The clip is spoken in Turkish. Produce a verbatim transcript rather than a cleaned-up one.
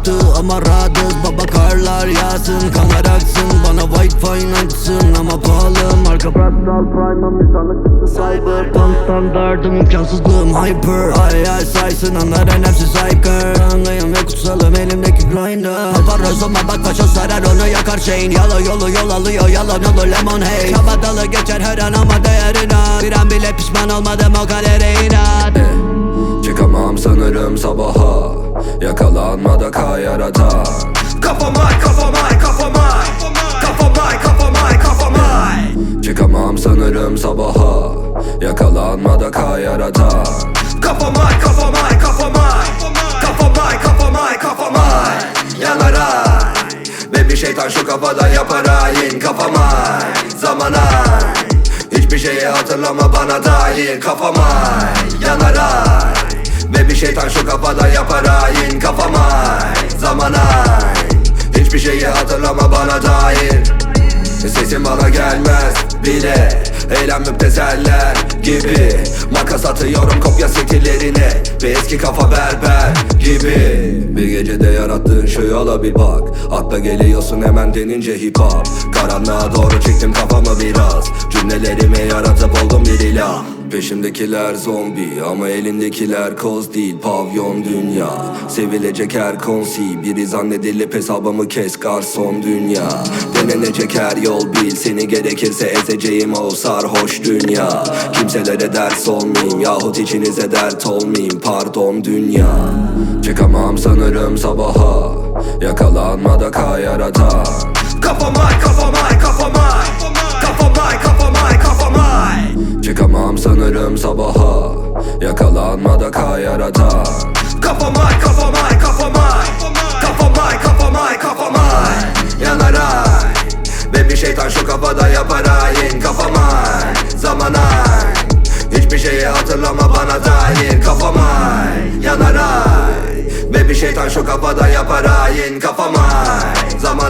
battı ama rahatız. Baba karlar yağsın, kamera aksın, bana white fine açsın ama pahalı. Marka fractal prime'ım, insanlık çıktı cyberpunk. Standardım, imkansızlığım hyper. Ay ay saysın anların hepsi psyker. Anlayın ve kutsalım elimdeki grinder. Para zaman bak paşa sarar onu yakar şeyin. Yalı yolu yol alıyor yalan olur lemon hey. Kabatalı geçer her an ama değerine. Bir an bile pişman olmadım o kadere inat. Çıkamam sanırım sabaha, yakalanmada kayaratan. Kafamay kafamay kafamay Kafamay kafamay kafamay Çıkamam sanırım sabaha, yakalanmada kayaratan. Kafamay kafamay kafamay Kafamay kafamay kafamay Yanar ay ve bir şeytan şu kafada yapar hain. Kafamay zamana hiçbir şeyi hatırlama bana dair. Kafamay yanar ay ve bir şeytan şu kafada yapar hain. Kafamay zamana hiçbir şeyi hatırlama bana dair. Sesim bana gelmez bile, eylem müptezeller gibi. Makas atıyorum kopya stillerine ve eski kafa berber gibi. Bir gecede yarattığın şey ala bir bak, akla geliyorsun hemen denince hip hop. Karanlığa doğru çektim kafamı biraz, cümlelerimi yaratıp oldum bir ilah. Peşimdekiler zombi ama elindekiler koz değil, pavyon dünya. Sevilecek her konsi, biri zannedilip hesabımı kes garson dünya. Denenecek her yol bil, seni gerekirse ezeceğim o sarhoş dünya. Kimselere ders olmayayım yahut içinize dert olmayayım, pardon dünya. Çıkamam sanırım sabaha, yakalanmada kayaratan. Kafamay kafamay kafamay Kafamay kafamay kafamay Çıkamam sanırım sabaha, yakalanmada kayaratan. Kafamay kafamay kafamay Kafamay kafamay kafamay Yanar ay ve bir şeytan şu kafada yapar hain. Kafamay zamana hiçbir şeyi hatırlama bana dair. Kafamay yanar ay ve bir şeytan şu kafada yapar hain. Kafamay zaman